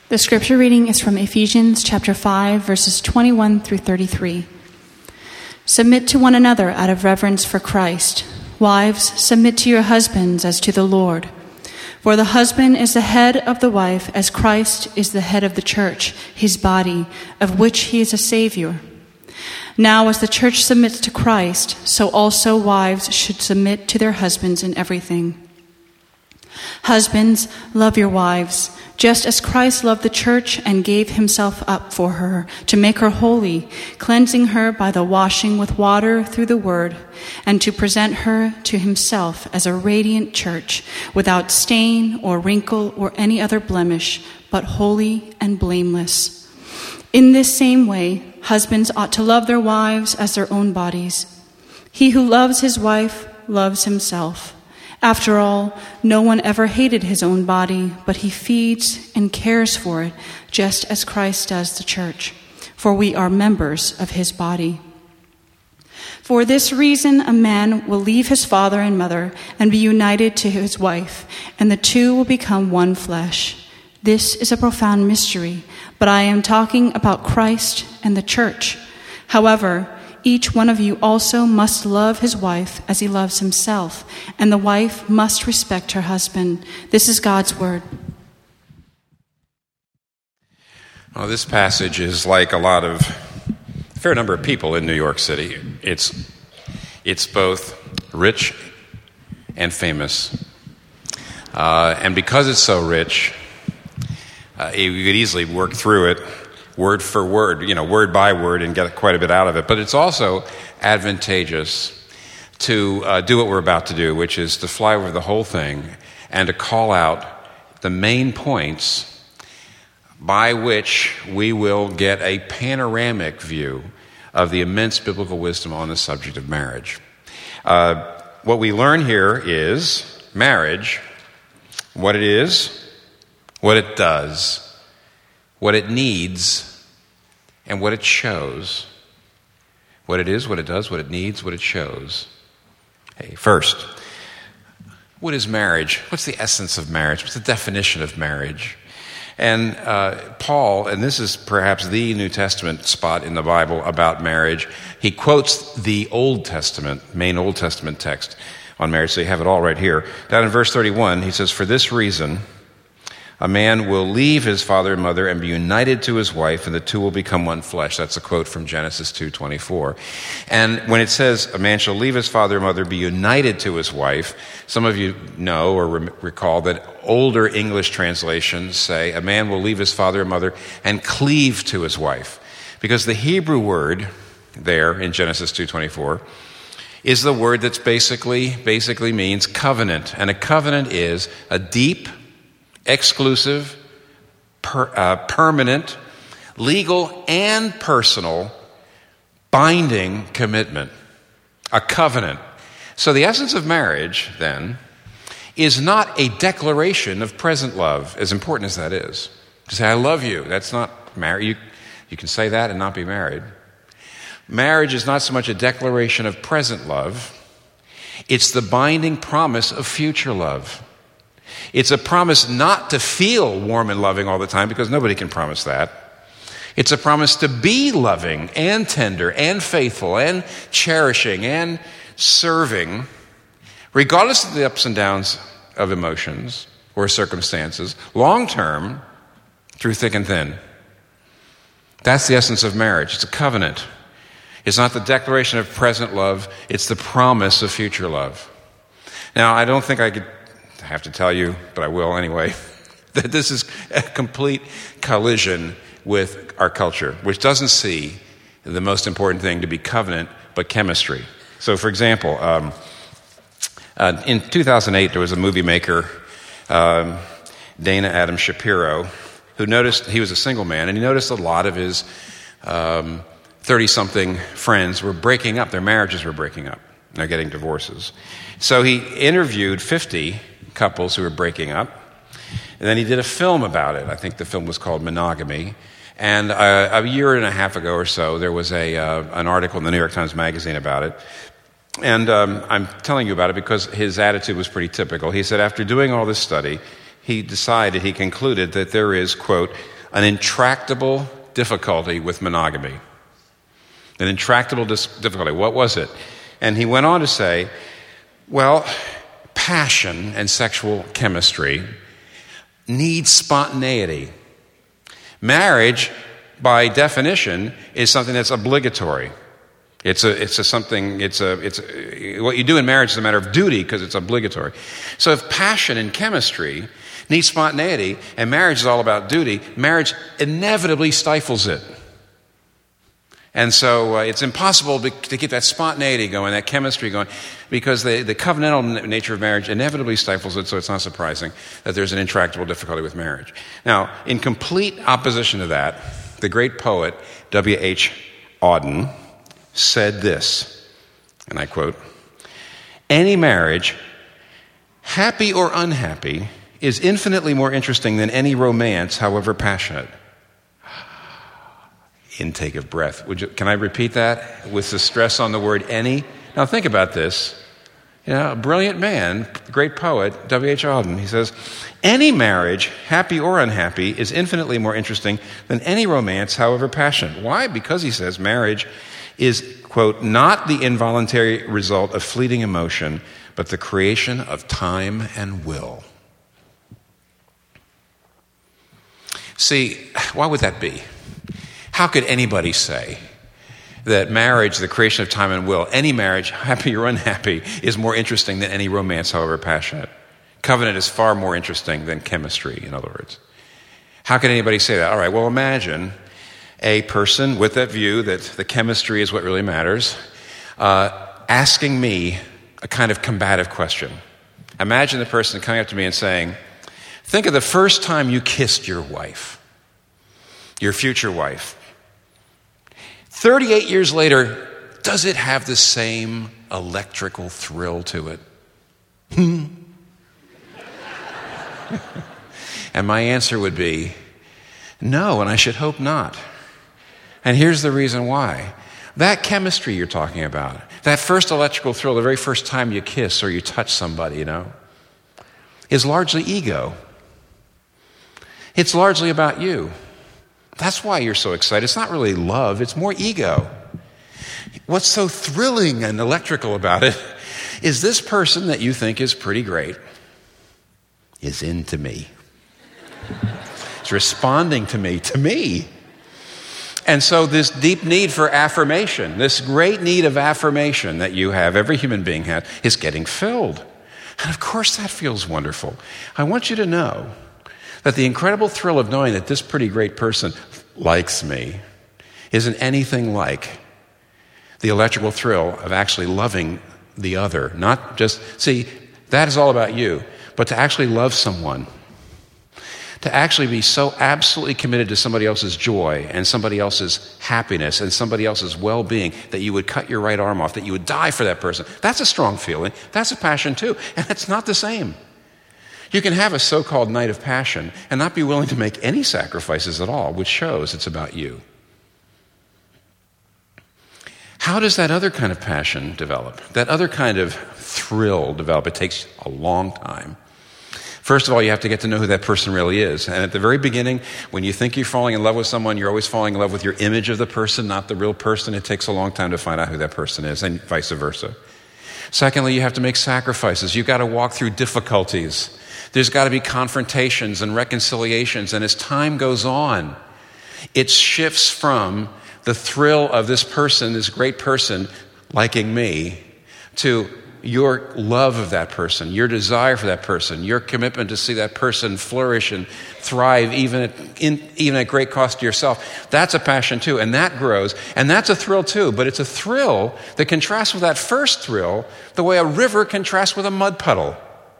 The scripture reading is from Ephesians chapter 5, verses 21 through 33. Submit to one another out of reverence for Christ. Wives, submit to your husbands as to the Lord. For the husband is the head of the wife, as Christ is the head of the church, his body, of which he is a Savior. Now, as the church submits to Christ, so also wives should submit to their husbands in everything. Husbands, love your wives, just as Christ loved the church and gave himself up for her, to make her holy, cleansing her by the washing with water through the word, and to present her to himself as a radiant church, without stain or wrinkle or any other blemish, but holy and blameless. In this same way, husbands ought to love their wives as their own bodies. He who loves his wife loves himself. After all, no one ever hated his own body, but he feeds and cares for it, just as Christ does the church, for we are members of his body. For this reason, a man will leave his father and mother and be united to his wife, and the two will become one flesh. This is a profound mystery, but I am talking about Christ and the church. However, each one of you also must love his wife as he loves himself, and the wife must respect her husband. This is God's word. Well, this passage is like a fair number of people in New York City. It's both rich and famous. And because it's so rich, you could easily work through it word for word, word by word, and get quite a bit out of it. But it's also advantageous to do what we're about to do, which is to fly over the whole thing and to call out the main points by which we will get a panoramic view of the immense biblical wisdom on the subject of marriage. What we learn here is marriage, what it is, what it does, what it needs, and what it shows. What it is, what it does, what it needs, what it shows. Hey, first, what is marriage? What's the essence of marriage? What's the definition of marriage? And Paul, and this is perhaps the New Testament spot in the Bible about marriage, he quotes the Old Testament, main Old Testament text on marriage, so you have it all right here. Down in verse 31, he says, "For this reason, a man will leave his father and mother and be united to his wife, and the two will become one flesh." That's a quote from Genesis 2:24. And when it says, a man shall leave his father and mother, be united to his wife, some of you know or recall that older English translations say, a man will leave his father and mother and cleave to his wife. Because the Hebrew word there in Genesis 2:24 is the word that's basically means covenant. And a covenant is a deep, exclusive, permanent, legal, and personal binding commitment. A covenant. So the essence of marriage, then, is not a declaration of present love, as important as that is. To say, I love you, that's not marriage. You can say that and not be married. Marriage is not so much a declaration of present love. It's the binding promise of future love. It's a promise not to feel warm and loving all the time, because nobody can promise that. It's a promise to be loving and tender and faithful and cherishing and serving, regardless of the ups and downs of emotions or circumstances, long term, through thick and thin. That's the essence of marriage. It's a covenant. It's not the declaration of present love. It's the promise of future love. Now, I don't think I have to tell you, but I will anyway, that this is a complete collision with our culture, which doesn't see the most important thing to be covenant, but chemistry. So, for example, in 2008, there was a movie maker, Dana Adam Shapiro, who noticed, he was a single man, and he noticed a lot of his 30-something friends were breaking up. Their marriages were breaking up. They're getting divorces. So he interviewed 50 couples who were breaking up, and then he did a film about it. I think the film was called Monogamy. And a year and a half ago or so, there was an article in the New York Times Magazine about it. And I'm telling you about it because his attitude was pretty typical. He said after doing all this study, he concluded that there is, quote, an intractable difficulty with monogamy. An intractable difficulty. What was it? And he went on to say, well, passion and sexual chemistry needs spontaneity. Marriage, by definition, is something that's obligatory. What you do in marriage is a matter of duty because it's obligatory. So if passion and chemistry need spontaneity and marriage is all about duty, marriage inevitably stifles it. And so it's impossible to keep that spontaneity going, that chemistry going, because the covenantal nature of marriage inevitably stifles it, so it's not surprising that there's an intractable difficulty with marriage. Now, in complete opposition to that, the great poet W.H. Auden said this, and I quote, "Any marriage, happy or unhappy, is infinitely more interesting than any romance, however passionate." Intake of breath. Can I repeat that with the stress on the word any? Now think about this. A brilliant man, great poet, W.H. Auden, he says, "Any marriage, happy or unhappy, is infinitely more interesting than any romance, however passionate." Why? Because he says marriage is, quote, "not the involuntary result of fleeting emotion, but the creation of time and will." See, why would that be? How could anybody say that marriage, the creation of time and will, any marriage, happy or unhappy, is more interesting than any romance, however passionate? Covenant is far more interesting than chemistry, in other words. How could anybody say that? All right, well, imagine a person with that view that the chemistry is what really matters, asking me a kind of combative question. Imagine the person coming up to me and saying, think of the first time you kissed your wife, your future wife. 38 years later, does it have the same electrical thrill to it? And my answer would be, no, and I should hope not. And here's the reason why. That chemistry you're talking about, that first electrical thrill, the very first time you kiss or you touch somebody, is largely ego. It's largely about you. That's why you're so excited. It's not really love, it's more ego. What's so thrilling and electrical about it is this person that you think is pretty great is into me. It's responding to me. And so this deep need for affirmation, this great need of affirmation that you have, every human being has, is getting filled. And of course that feels wonderful. I want you to know that the incredible thrill of knowing that this pretty great person likes me isn't anything like the electrical thrill of actually loving the other. Not just, see, that is all about you, but to actually love someone, to actually be so absolutely committed to somebody else's joy and somebody else's happiness and somebody else's well-being that you would cut your right arm off, that you would die for that person. That's a strong feeling. That's a passion too. And it's not the same. You can have a so-called night of passion and not be willing to make any sacrifices at all, which shows it's about you. How does that other kind of passion develop? That other kind of thrill develop? It takes a long time. First of all, you have to get to know who that person really is. And at the very beginning, when you think you're falling in love with someone, you're always falling in love with your image of the person, not the real person. It takes a long time to find out who that person is, and vice versa. Secondly, you have to make sacrifices. You've got to walk through difficulties. There's got to be confrontations and reconciliations. And as time goes on, it shifts from the thrill of this person, this great person, liking me, to your love of that person, your desire for that person, your commitment to see that person flourish and thrive even at great cost to yourself. That's a passion too, and that grows, and that's a thrill too, but it's a thrill that contrasts with that first thrill the way a river contrasts with a mud puddle.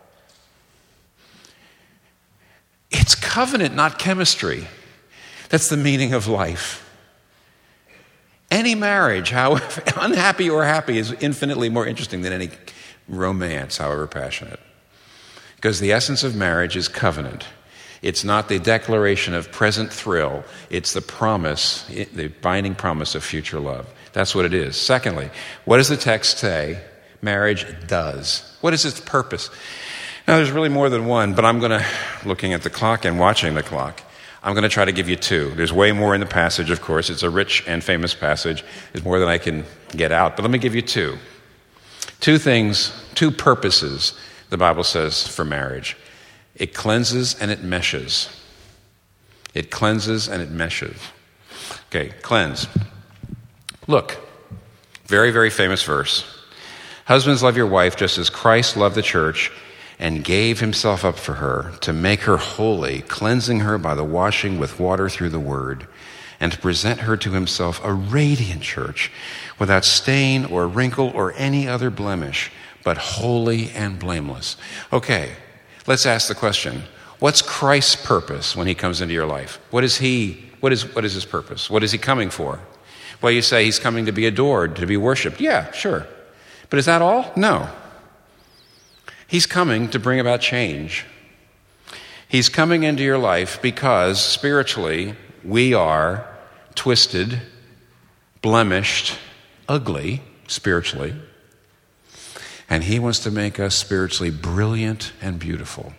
It's covenant, not chemistry. That's the meaning of life. Any marriage, however unhappy or happy, is infinitely more interesting than any romance, however passionate. Because the essence of marriage is covenant. It's not the declaration of present thrill. It's the promise, the binding promise of future love. That's what it is. Secondly, what does the text say marriage does? What is its purpose? Now, there's really more than one, but I'm looking at the clock and watching the clock, I'm going to try to give you two. There's way more in the passage, of course. It's a rich and famous passage. There's more than I can get out. But let me give you two. Two things, two purposes, the Bible says, for marriage. It cleanses and it meshes. It cleanses and it meshes. Okay, cleanse. Look, very, very famous verse. Husbands, love your wife just as Christ loved the church and gave himself up for her to make her holy, cleansing her by the washing with water through the word, and to present her to himself a radiant church without stain or wrinkle or any other blemish, but holy and blameless. Okay, let's ask the question. What's Christ's purpose when he comes into your life? What is his purpose? What is he coming for? Well, you say he's coming to be adored, to be worshiped. Yeah, sure. But is that all? No. He's coming to bring about change. He's coming into your life because spiritually we are twisted, blemished, ugly spiritually. And he wants to make us spiritually brilliant and beautiful.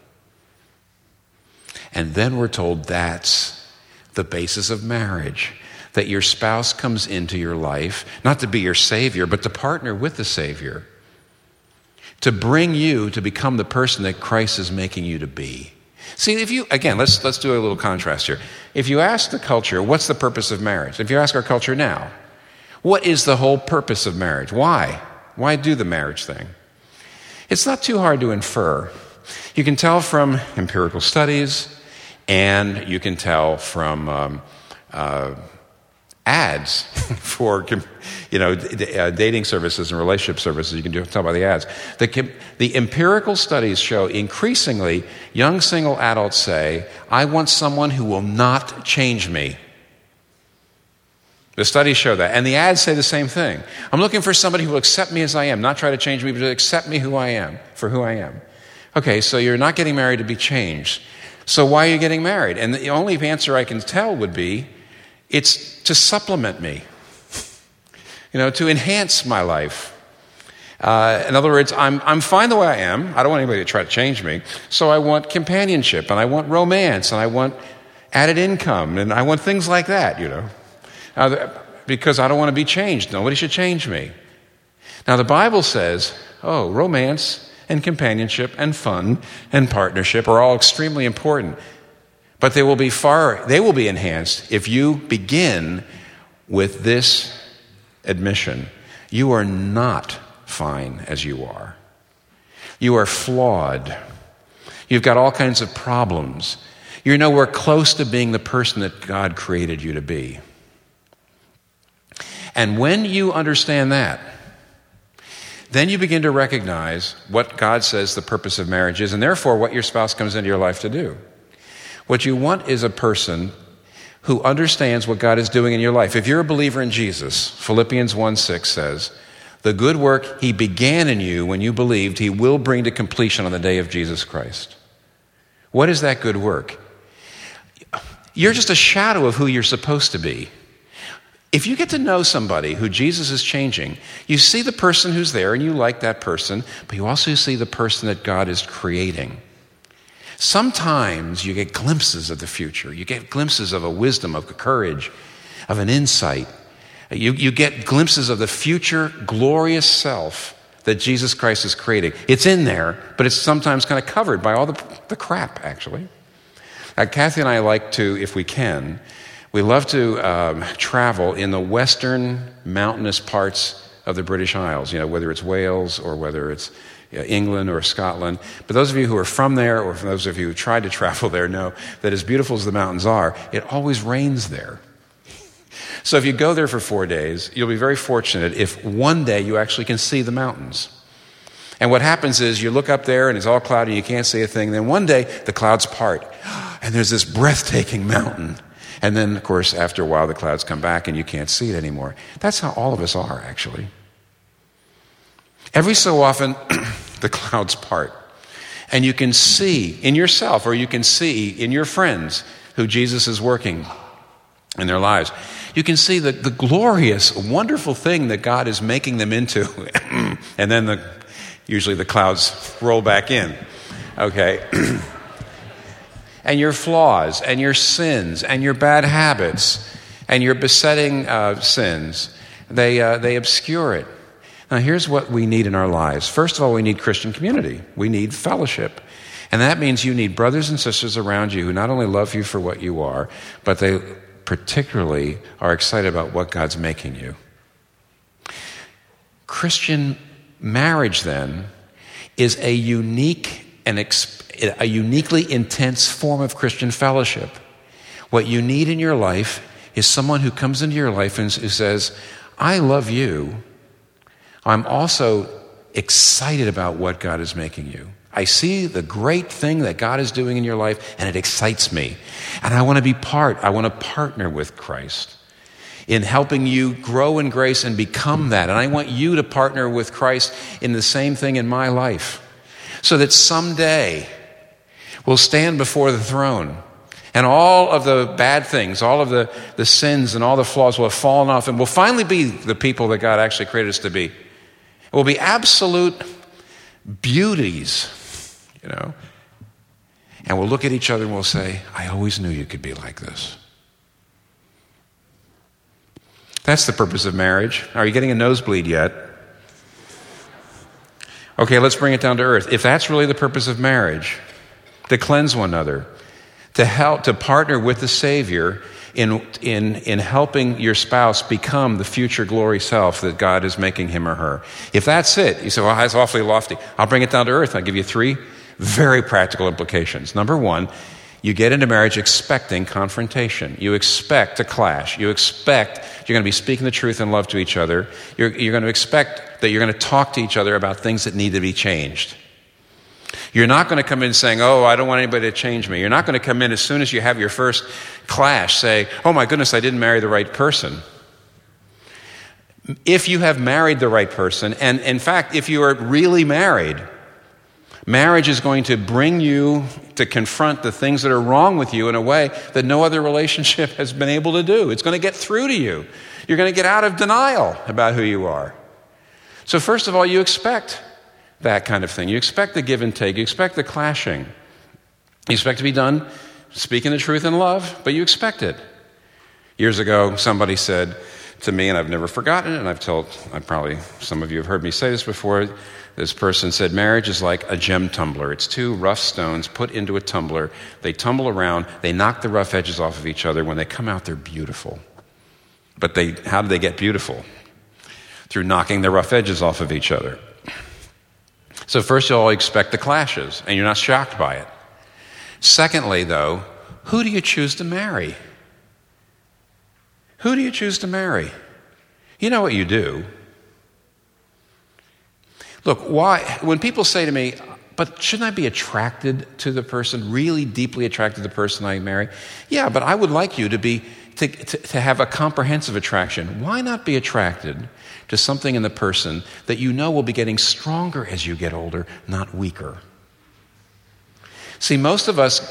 And then we're told that's the basis of marriage. That your spouse comes into your life, not to be your Savior, but to partner with the Savior. To bring you to become the person that Christ is making you to be. See, let's do a little contrast here. If you ask the culture, what's the purpose of marriage? If you ask our culture now, what is the whole purpose of marriage? Why? Why do the marriage thing? It's not too hard to infer. You can tell from empirical studies, and you can tell from ads for dating services and relationship services. You can tell by the ads. The empirical studies show increasingly young single adults say, I want someone who will not change me. The studies show that. And the ads say the same thing. I'm looking for somebody who will accept me as I am, not try to change me, but to accept me for who I am. Okay, so you're not getting married to be changed. So why are you getting married? And the only answer I can tell would be, it's to supplement me, to enhance my life. In other words, I'm fine the way I am. I don't want anybody to try to change me. So I want companionship, and I want romance, and I want added income, and I want things like that, because I don't want to be changed. Nobody should change me. Now the Bible says, romance and companionship and fun and partnership are all extremely important. But they will be enhanced if you begin with this admission. You are not fine as you are. You are flawed. You've got all kinds of problems. You're nowhere close to being the person that God created you to be. And when you understand that, then you begin to recognize what God says the purpose of marriage is, and therefore what your spouse comes into your life to do. What you want is a person who understands what God is doing in your life. If you're a believer in Jesus, Philippians 1:6 says, the good work he began in you when you believed, he will bring to completion on the day of Jesus Christ. What is that good work? You're just a shadow of who you're supposed to be. If you get to know somebody who Jesus is changing, you see the person who's there and you like that person, but you also see the person that God is creating. Sometimes you get glimpses of the future. You get glimpses of a wisdom, of a courage, of an insight. You get glimpses of the future glorious self that Jesus Christ is creating. It's in there, but it's sometimes kind of covered by all the crap, actually. Kathy and I like to, if we can, we love to travel in the western mountainous parts of the British Isles, whether it's Wales or whether it's England or Scotland. But those of you who are from there, or for those of you who tried to travel there, know that as beautiful as the mountains are, it always rains there. So if you go there for 4 days, you'll be very fortunate if one day you actually can see the mountains. And what happens is you look up there and it's all cloudy, you can't see a thing. Then one day the clouds part and there's this breathtaking mountain. And then, of course, after a while the clouds come back and you can't see it anymore. That's how all of us are, actually. Every so often, the clouds part. And you can see in yourself, or you can see in your friends who Jesus is working in their lives. You can see the glorious, wonderful thing that God is making them into. And then usually the clouds roll back in. Okay. and your flaws and your sins and your bad habits and your besetting sins. They obscure it. Now, here's what we need in our lives. First of all, we need Christian community. We need fellowship. And that means you need brothers and sisters around you who not only love you for what you are, but they particularly are excited about what God's making you. Christian marriage, then, is a unique and a uniquely intense form of Christian fellowship. What you need in your life is someone who comes into your life and who says, I love you. I'm also excited about what God is making you. I see the great thing that God is doing in your life, and it excites me. And I want to be I want to partner with Christ in helping you grow in grace and become that. And I want you to partner with Christ in the same thing in my life, so that someday we'll stand before the throne and all of the bad things, all of the sins and all the flaws will have fallen off, and we'll finally be the people that God actually created us to be. We'll be absolute beauties, and we'll look at each other and we'll say, I always knew you could be like this. That's the purpose of marriage. Are you getting a nosebleed yet? Okay, let's bring it down to earth. If that's really the purpose of marriage, to cleanse one another, to partner with the Savior in helping your spouse become the future glory self that God is making him or her. If that's it, you say, well, that's awfully lofty. I'll bring it down to earth. I'll give you 3 very practical implications. Number 1, you get into marriage expecting confrontation. You expect a clash. You expect you're going to be speaking the truth in love to each other. You're going to expect that you're going to talk to each other about things that need to be changed. You're not going to come in saying, oh, I don't want anybody to change me. You're not going to come in as soon as you have your first clash, say, oh my goodness, I didn't marry the right person. If you have married the right person, and in fact, if you are really married, marriage is going to bring you to confront the things that are wrong with you in a way that no other relationship has been able to do. It's going to get through to you. You're going to get out of denial about who you are. So first of all, you expect that kind of thing. You expect the give and take. You expect the clashing. You expect to be done speaking the truth in love, but you expect it. Years ago, somebody said to me, and I've never forgotten it, and some of you have heard me say this before. This person said, marriage is like a gem tumbler. It's 2 rough stones put into a tumbler. They tumble around. They knock the rough edges off of each other. When they come out, they're beautiful. But how do they get beautiful? Through knocking the rough edges off of each other. So first you'll expect the clashes, and you're not shocked by it. Secondly, though, who do you choose to marry? Who do you choose to marry? You know what you do. Look, when people say to me, but shouldn't I be attracted to the person, really deeply attracted to the person I marry? Yeah, but I would like you to have a comprehensive attraction. Why not be attracted to something in the person that you know will be getting stronger as you get older, not weaker? See, most of us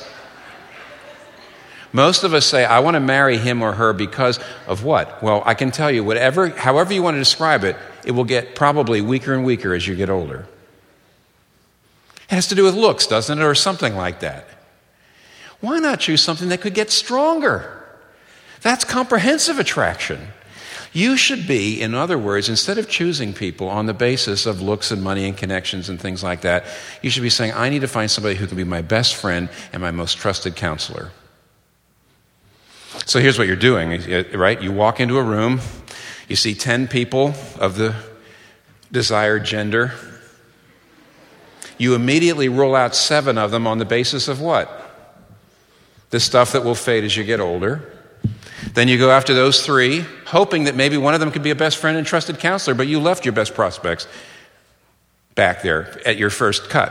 say, I want to marry him or her because of what? Well, I can tell you, however you want to describe it, it will get probably weaker and weaker as you get older. It has to do with looks, doesn't it? Or something like that. Why not choose something that could get stronger? That's comprehensive attraction. You should be, in other words, instead of choosing people on the basis of looks and money and connections and things like that, you should be saying, I need to find somebody who can be my best friend and my most trusted counselor. So here's what you're doing, right? You walk into a room, you see 10 people of the desired gender. You immediately rule out 7 of them on the basis of what? The stuff that will fade as you get older. Then you go after those 3, hoping that maybe one of them could be a best friend and trusted counselor, but you left your best prospects back there at your first cut.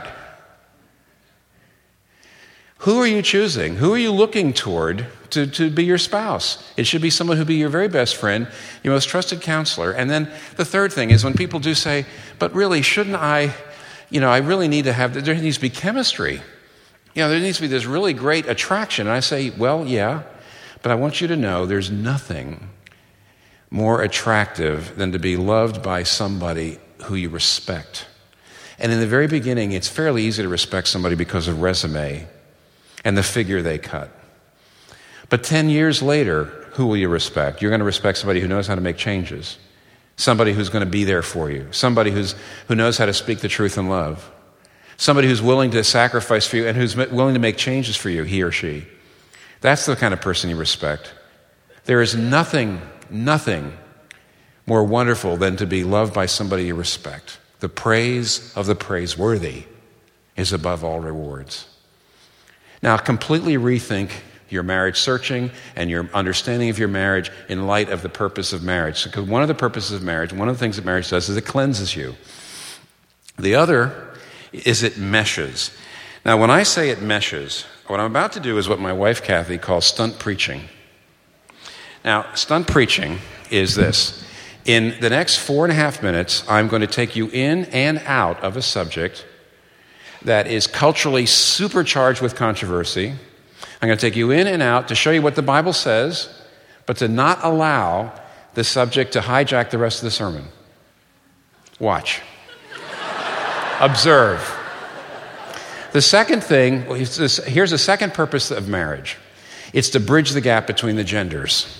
Who are you choosing? Who are you looking toward to be your spouse? It should be someone who will be your very best friend, your most trusted counselor. And then the third thing is when people do say, but really, shouldn't I really need to there needs to be chemistry. There needs to be this really great attraction. And I say, well, yeah, but I want you to know there's nothing more attractive than to be loved by somebody who you respect. And in the very beginning, it's fairly easy to respect somebody because of resume. and the figure they cut. But 10 years later, who will you respect? You're going to respect somebody who knows how to make changes, somebody who's going to be there for you, somebody who knows how to speak the truth in love, somebody who's willing to sacrifice for you and who's willing to make changes for you, he or she. That's the kind of person you respect. There is nothing more wonderful than to be loved by somebody you respect. The praise of the praiseworthy is above all rewards. Now, completely rethink your marriage searching and your understanding of your marriage in light of the purpose of marriage. Because one of the purposes of marriage, one of the things that marriage does is it cleanses you. The other is it meshes. Now, when I say it meshes, what I'm about to do is what my wife Kathy calls stunt preaching. Now, stunt preaching is this. In the next 4.5 minutes, I'm going to take you in and out of a subject that is culturally supercharged with controversy. I'm going to take you in and out to show you what the Bible says, but to not allow the subject to hijack the rest of the sermon. Watch. Observe. The second thing, here's the second purpose of marriage. It's to bridge the gap between the genders.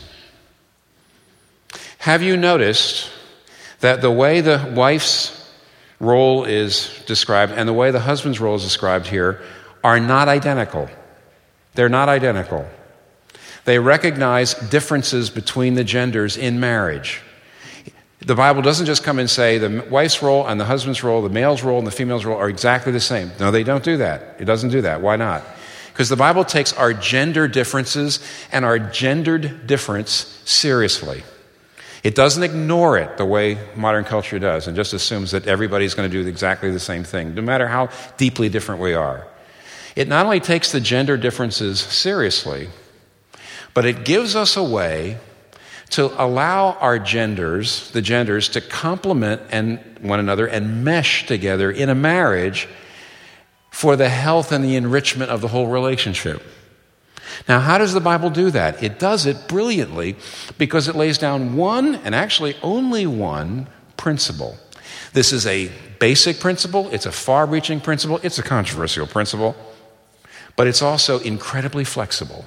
Have you noticed that the way the wife's role is described and the way the husband's role is described here are not identical? They're not identical. They recognize differences between the genders in marriage. The Bible doesn't just come and say the wife's role and the husband's role, the male's role and the female's role are exactly the same. No, they don't do that. It doesn't do that. Why not? Because the Bible takes our gender differences and our gendered difference seriously. It doesn't ignore it the way modern culture does and just assumes that everybody's going to do exactly the same thing, no matter how deeply different we are. It not only takes the gender differences seriously, but it gives us a way to allow our genders, the genders, to complement one another and mesh together in a marriage for the health and the enrichment of the whole relationship. Now, how does the Bible do that? It does it brilliantly because it lays down one, and actually only one, principle. This is a basic principle. It's a far-reaching principle. It's a controversial principle. But it's also incredibly flexible.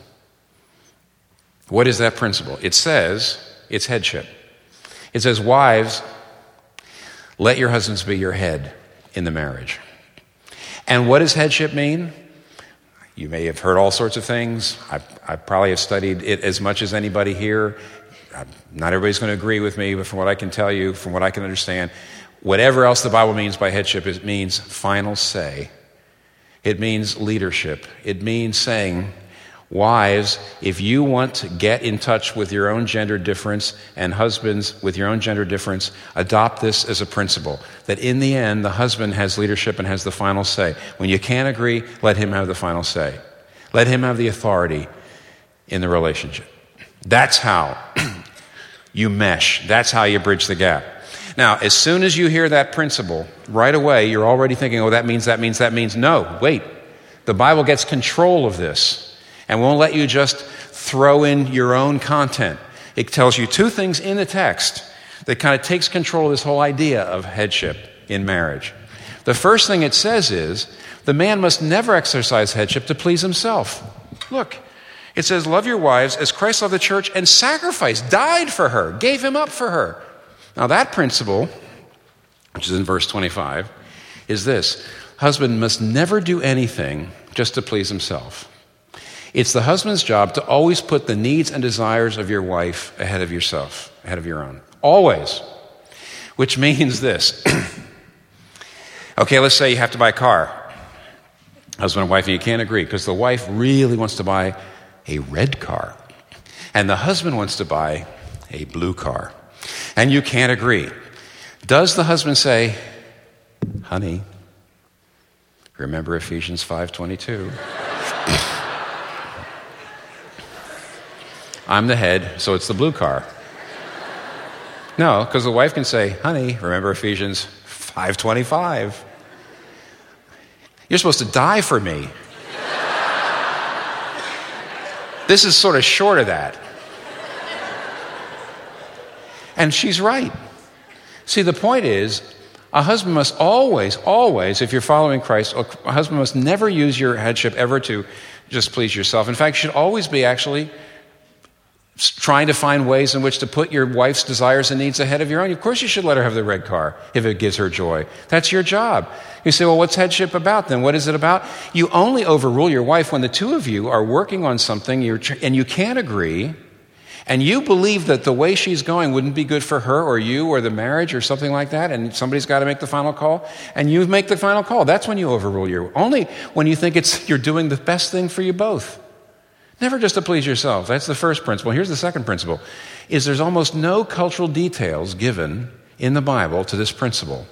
What is that principle? It says, it's headship. It says, wives, let your husbands be your head in the marriage. And what does headship mean? You may have heard all sorts of things. I probably have studied it as much as anybody here. Not everybody's going to agree with me, but from what I can tell you, from what I can understand, whatever else the Bible means by headship, it means final say. It means leadership. It means saying, wives, if you want to get in touch with your own gender difference, and husbands with your own gender difference, adopt this as a principle, that in the end, the husband has leadership and has the final say. When you can't agree, let him have the final say. Let him have the authority in the relationship. That's how you mesh. That's how you bridge the gap. Now, as soon as you hear that principle, right away, you're already thinking, oh, that means. No, wait. The Bible gets control of this and won't let you just throw in your own content. It tells you two things in the text that kind of takes control of this whole idea of headship in marriage. The first thing it says is, the man must never exercise headship to please himself. Look, it says, love your wives as Christ loved the church and sacrificed, died for her, gave him up for her. Now that principle, which is in verse 25, is this. Husband must never do anything just to please himself. It's the husband's job to always put the needs and desires of your wife ahead of yourself, ahead of your own. Always. Which means this. Okay, let's say you have to buy a car. Husband and wife, and you can't agree because the wife really wants to buy a red car. And the husband wants to buy a blue car. And you can't agree. Does the husband say, honey, remember Ephesians 5:22? I'm the head, so it's the blue car. No, because the wife can say, honey, remember Ephesians 5:25? You're supposed to die for me. This is sort of short of that. And she's right. See, the point is, a husband must always, if you're following Christ, a husband must never use your headship ever to just please yourself. In fact, you should always be actually trying to find ways in which to put your wife's desires and needs ahead of your own. Of course you should let her have the red car if it gives her joy. That's your job. You say, well, what's headship about then? What is it about? You only overrule your wife when the two of you are working on something and you can't agree, and you believe that the way she's going wouldn't be good for her or you or the marriage or something like that, and somebody's got to make the final call, and you make the final call. That's when you overrule only when you think you're doing the best thing for you both. Never just to please yourself. That's the first principle. Here's the second principle, is there's almost no cultural details given in the Bible to this principle.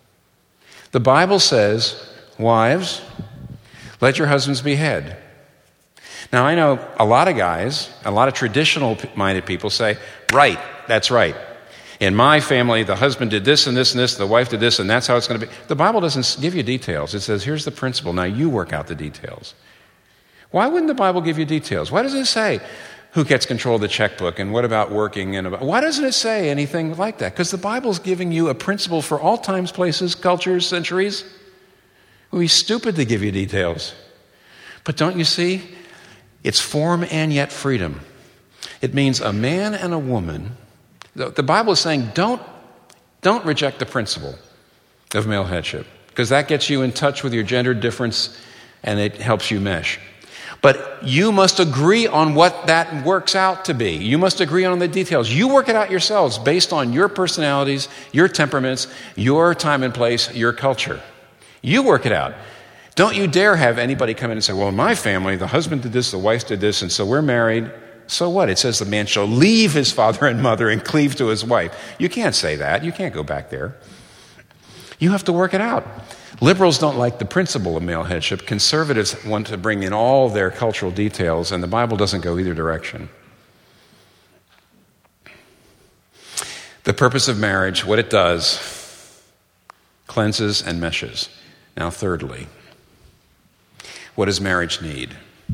The Bible says, wives, let your husbands be head. Now, I know a lot of guys, a lot of traditional-minded people say, right, that's right. In my family, the husband did this and this and this, the wife did this, and that's how it's going to be. The Bible doesn't give you details. It says, here's the principle. Now you work out the details. Why wouldn't the Bible give you details? Why doesn't it say who gets control of the checkbook and what about working? Why doesn't it say anything like that? Because the Bible's giving you a principle for all times, places, cultures, centuries. It would be stupid to give you details. But don't you see? It's form and yet freedom. It means a man and a woman. The Bible is saying don't reject the principle of male headship, because that gets you in touch with your gender difference and it helps you mesh. But you must agree on what that works out to be. You must agree on the details. You work it out yourselves based on your personalities, your temperaments, your time and place, your culture. You work it out. Don't you dare have anybody come in and say, well, in my family, the husband did this, the wife did this, and so we're married. So what? It says the man shall leave his father and mother and cleave to his wife. You can't say that. You can't go back there. You have to work it out. Liberals don't like the principle of male headship. Conservatives want to bring in all their cultural details, and the Bible doesn't go either direction. The purpose of marriage, what it does, cleanses and meshes. Now, thirdly, what does marriage need?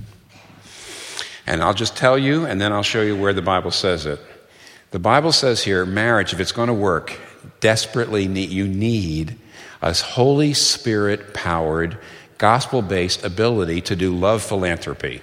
And I'll just tell you, and then I'll show you where the Bible says it. The Bible says here, marriage, if it's going to work, you need a Holy Spirit-powered, gospel-based ability to do love philanthropy.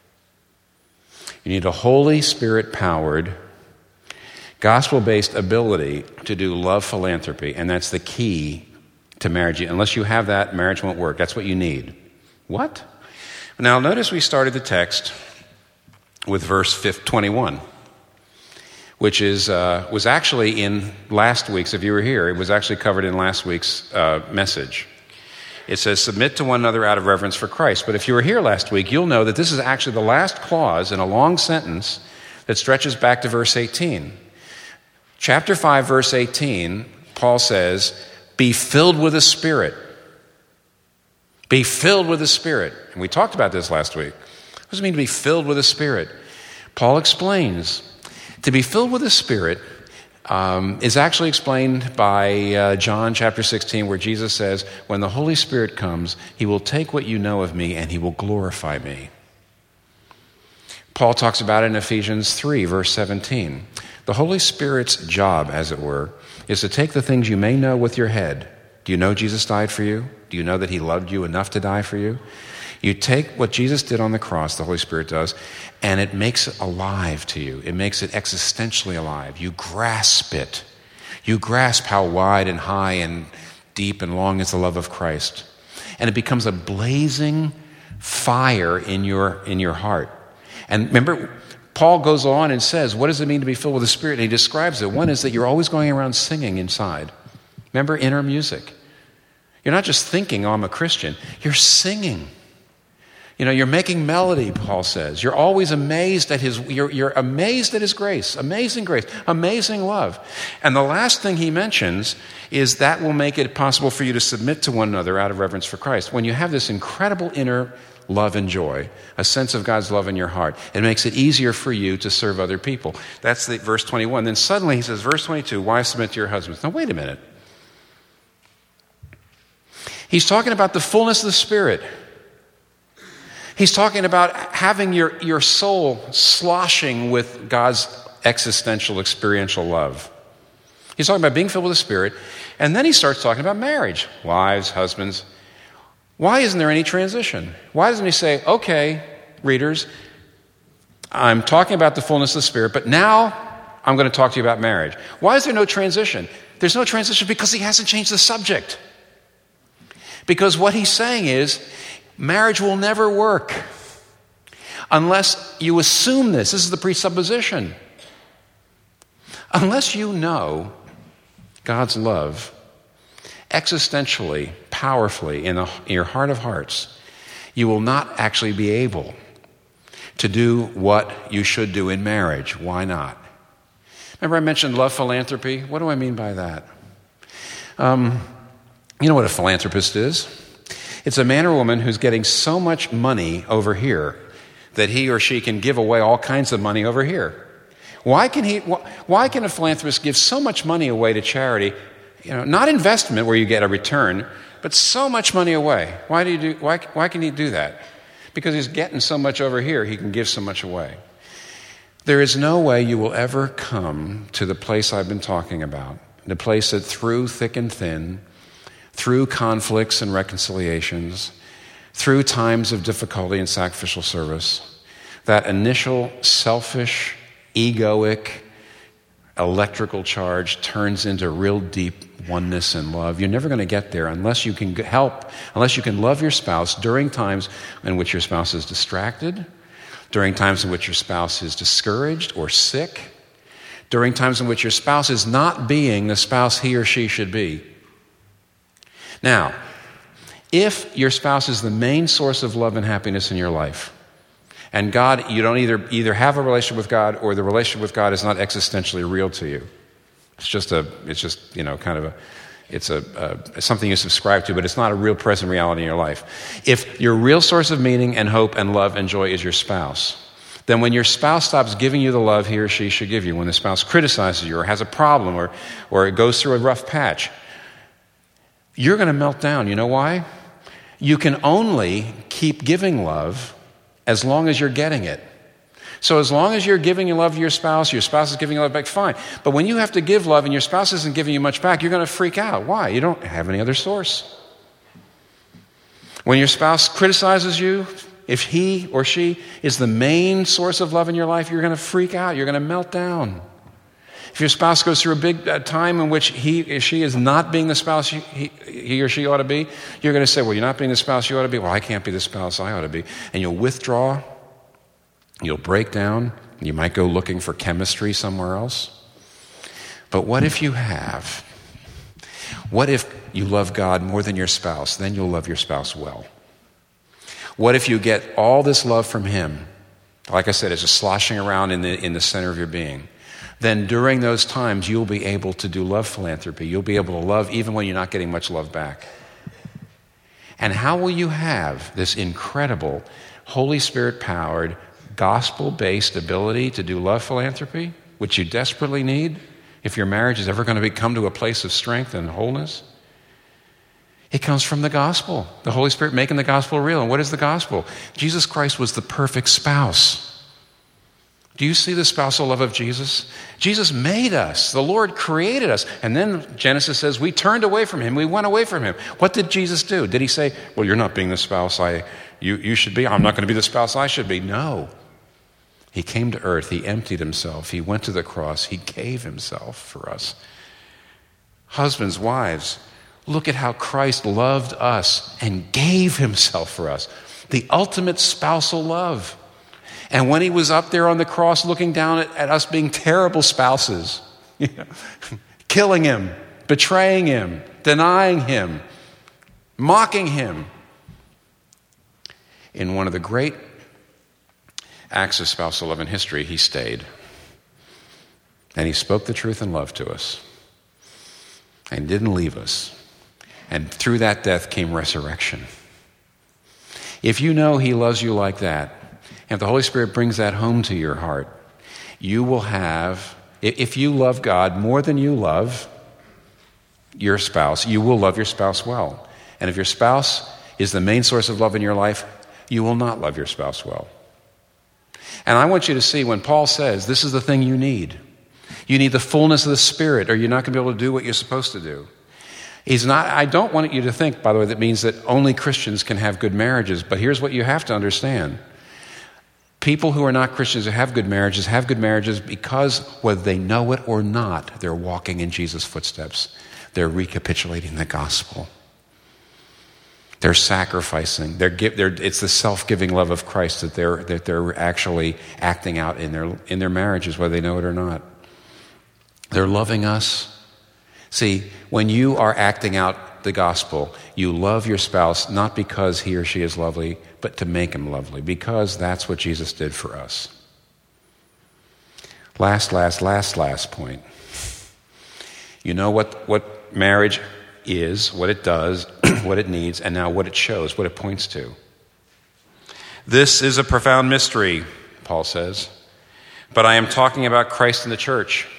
You need a Holy Spirit-powered, gospel-based ability to do love philanthropy, and that's the key to marriage. Unless you have that, marriage won't work. That's what you need. What? Now, notice we started the text with verse 21. Which was actually in last week's, if you were here, it was actually covered in last week's message. It says, submit to one another out of reverence for Christ. But if you were here last week, you'll know that this is actually the last clause in a long sentence that stretches back to verse 18. Chapter 5, verse 18, Paul says, be filled with the Spirit. Be filled with the Spirit. And we talked about this last week. What does it mean to be filled with the Spirit? Paul explains. To be filled with the Spirit is actually explained by John chapter 16, where Jesus says, when the Holy Spirit comes, he will take what you know of me and he will glorify me. Paul talks about it in Ephesians 3, verse 17. The Holy Spirit's job, as it were, is to take the things you may know with your head. Do you know Jesus died for you? Do you know that he loved you enough to die for you? You take what Jesus did on the cross, the Holy Spirit does, and it makes it alive to you. It makes it existentially alive. You grasp it. You grasp how wide and high and deep and long is the love of Christ. And it becomes a blazing fire in your heart. And remember, Paul goes on and says, what does it mean to be filled with the Spirit? And he describes it. One is that you're always going around singing inside. Remember, inner music. You're not just thinking, oh, I'm a Christian. You're singing. You're making melody, Paul says. You're always amazed at you're amazed at his grace, amazing love. And the last thing he mentions is that will make it possible for you to submit to one another out of reverence for Christ. When you have this incredible inner love and joy, a sense of God's love in your heart, it makes it easier for you to serve other people. That's the verse 21. Then suddenly he says, verse 22, wives, submit to your husbands. Now wait a minute. He's talking about the fullness of the Spirit. He's talking about having your soul sloshing with God's existential, experiential love. He's talking about being filled with the Spirit. And then he starts talking about marriage. Wives, husbands. Why isn't there any transition? Why doesn't he say, okay, readers, I'm talking about the fullness of the Spirit, but now I'm going to talk to you about marriage. Why is there no transition? There's no transition because he hasn't changed the subject. Because what he's saying is, marriage will never work unless you assume this. This is the presupposition. Unless you know God's love existentially, powerfully in your heart of hearts, you will not actually be able to do what you should do in marriage. Why not? Remember I mentioned love philanthropy? What do I mean by that? You know what a philanthropist is? It's a man or woman who's getting so much money over here that he or she can give away all kinds of money over here. Why can a philanthropist give so much money away to charity? Not investment where you get a return, but so much money away. Why can he do that? Because he's getting so much over here, he can give so much away. There is no way you will ever come to the place I've been talking about, the place that through thick and thin, through conflicts and reconciliations, through times of difficulty and sacrificial service, that initial selfish, egoic, electrical charge turns into real deep oneness and love. You're never going to get there unless you can love your spouse during times in which your spouse is distracted, during times in which your spouse is discouraged or sick, during times in which your spouse is not being the spouse he or she should be. Now, if your spouse is the main source of love and happiness in your life, and God, you don't either have a relationship with God or the relationship with God is not existentially real to you. It's something you subscribe to, but it's not a real present reality in your life. If your real source of meaning and hope and love and joy is your spouse, then when your spouse stops giving you the love he or she should give you, when the spouse criticizes you or has a problem or it goes through a rough patch, you're going to melt down. You know why? You can only keep giving love as long as you're getting it. So as long as you're giving your love to your spouse is giving you love back, fine. But when you have to give love and your spouse isn't giving you much back, you're going to freak out. Why? You don't have any other source. When your spouse criticizes you, if he or she is the main source of love in your life, you're going to freak out. You're going to melt down. If your spouse goes through a big time in which he or she is not being the spouse he or she ought to be, you're going to say, well, you're not being the spouse you ought to be. Well, I can't be the spouse I ought to be. And you'll withdraw. You'll break down. You might go looking for chemistry somewhere else. But what if you have? What if you love God more than your spouse? Then you'll love your spouse well. What if you get all this love from him? Like I said, it's just sloshing around in the center of your being. Then during those times, you'll be able to do love philanthropy. You'll be able to love even when you're not getting much love back. And how will you have this incredible, Holy Spirit-powered, gospel-based ability to do love philanthropy, which you desperately need if your marriage is ever going to come to a place of strength and wholeness? It comes from the gospel, the Holy Spirit making the gospel real. And what is the gospel? Jesus Christ was the perfect spouse. Do you see the spousal love of Jesus? Jesus made us. The Lord created us. And then Genesis says we turned away from him. We went away from him. What did Jesus do? Did he say, well, you're not being the spouse you should be. I'm not going to be the spouse I should be. No. He came to earth. He emptied himself. He went to the cross. He gave himself for us. Husbands, wives, look at how Christ loved us and gave himself for us. The ultimate spousal love. And when he was up there on the cross looking down at us being terrible spouses, killing him, betraying him, denying him, mocking him, in one of the great acts of spousal love in history, he stayed. And he spoke the truth in love to us and didn't leave us. And through that death came resurrection. If you know he loves you like that, and if the Holy Spirit brings that home to your heart, you will have, if you love God more than you love your spouse, you will love your spouse well. And if your spouse is the main source of love in your life, you will not love your spouse well. And I want you to see when Paul says, this is the thing you need. You need the fullness of the Spirit, or you're not going to be able to do what you're supposed to do. I don't want you to think, by the way, that means that only Christians can have good marriages. But here's what you have to understand. People who are not Christians who have good marriages because, whether they know it or not, they're walking in Jesus' footsteps. They're recapitulating the gospel. They're sacrificing. It's the self-giving love of Christ that they're actually acting out in their marriages, whether they know it or not. They're loving us. See, when you are acting out the gospel, you love your spouse not because he or she is lovely, but to make him lovely, because that's what Jesus did for us. Last point. You know what marriage is, what it does, what it needs, and now what it shows, what it points to. This is a profound mystery, Paul says, but I am talking about Christ and the church.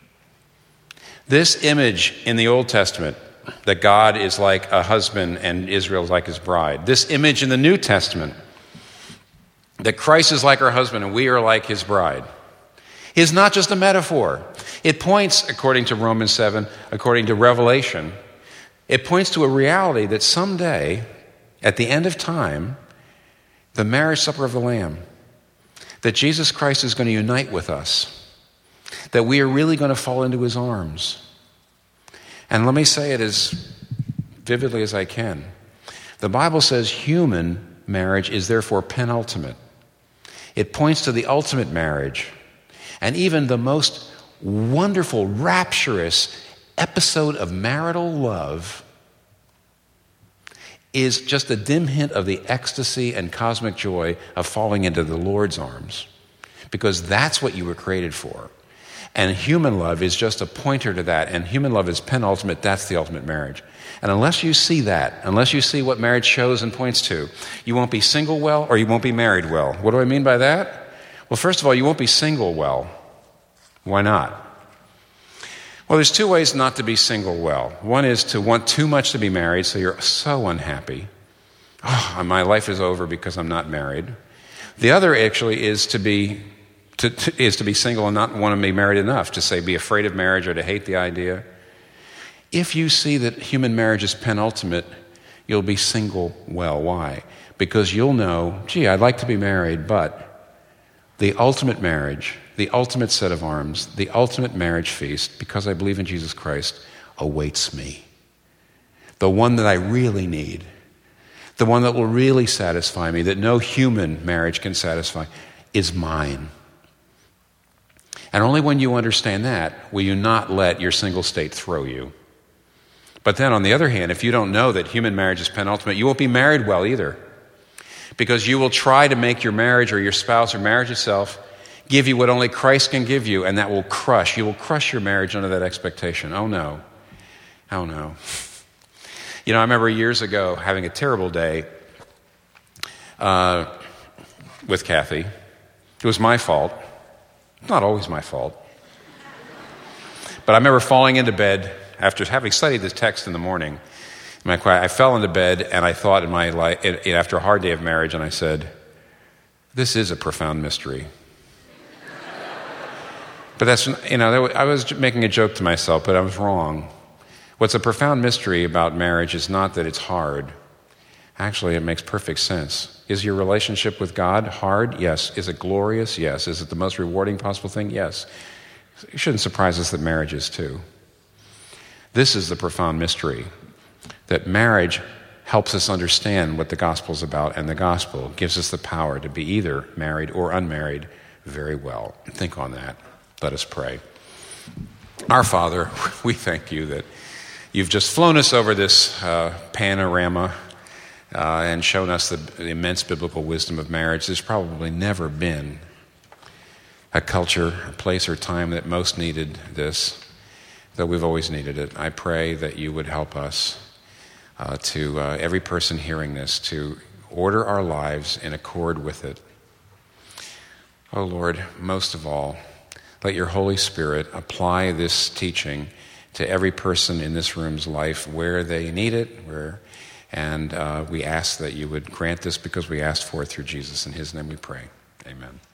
This image in the Old Testament, that God is like a husband and Israel is like his bride. This image in the New Testament, that Christ is like our husband and we are like his bride, is not just a metaphor. It points, according to Romans 7, according to Revelation, it points to a reality that someday, at the end of time, the marriage supper of the Lamb, that Jesus Christ is going to unite with us, that we are really going to fall into his arms. And let me say it as vividly as I can. The Bible says human marriage is therefore penultimate. It points to the ultimate marriage. And even the most wonderful, rapturous episode of marital love is just a dim hint of the ecstasy and cosmic joy of falling into the Lord's arms. Because that's what you were created for. And human love is just a pointer to that. And human love is penultimate. That's the ultimate marriage. And unless you see that, unless you see what marriage shows and points to, you won't be single well or you won't be married well. What do I mean by that? Well, first of all, you won't be single well. Why not? Well, there's two ways not to be single well. One is to want too much to be married, so you're so unhappy. Oh, my life is over because I'm not married. The other actually is to be single and not want to be married enough, to say be afraid of marriage or to hate the idea. If you see that human marriage is penultimate, you'll be single well. Why? Because you'll know, gee, I'd like to be married, but the ultimate marriage, the ultimate set of arms, the ultimate marriage feast, because I believe in Jesus Christ, awaits me. The one that I really need, the one that will really satisfy me, that no human marriage can satisfy, is mine. And only when you understand that will you not let your single state throw you. But then on the other hand, if you don't know that human marriage is penultimate, you won't be married well either. Because you will try to make your marriage or your spouse or marriage itself give you what only Christ can give you, and that will crush. You will crush your marriage under that expectation. Oh no. Oh no. You know, I remember years ago having a terrible day with Kathy. It was my fault. Not always my fault. But I remember falling into bed after having studied this text in the morning. I fell into bed and I thought in my life, after a hard day of marriage, and I said, this is a profound mystery. But that's, I was making a joke to myself, but I was wrong. What's a profound mystery about marriage is not that it's hard. Actually, it makes perfect sense. Is your relationship with God hard? Yes. Is it glorious? Yes. Is it the most rewarding possible thing? Yes. It shouldn't surprise us that marriage is too. This is the profound mystery, that marriage helps us understand what the gospel is about, and the gospel gives us the power to be either married or unmarried very well. Think on that. Let us pray. Our Father, we thank you that you've just flown us over this panorama and shown us the immense biblical wisdom of marriage. There's probably never been a culture, a place, or time that most needed this, though we've always needed it. I pray that you would help us to every person hearing this to order our lives in accord with it. Oh Lord, most of all, let your Holy Spirit apply this teaching to every person in this room's life where they need it, and we ask that you would grant this because we asked for it through Jesus. In his name we pray. Amen.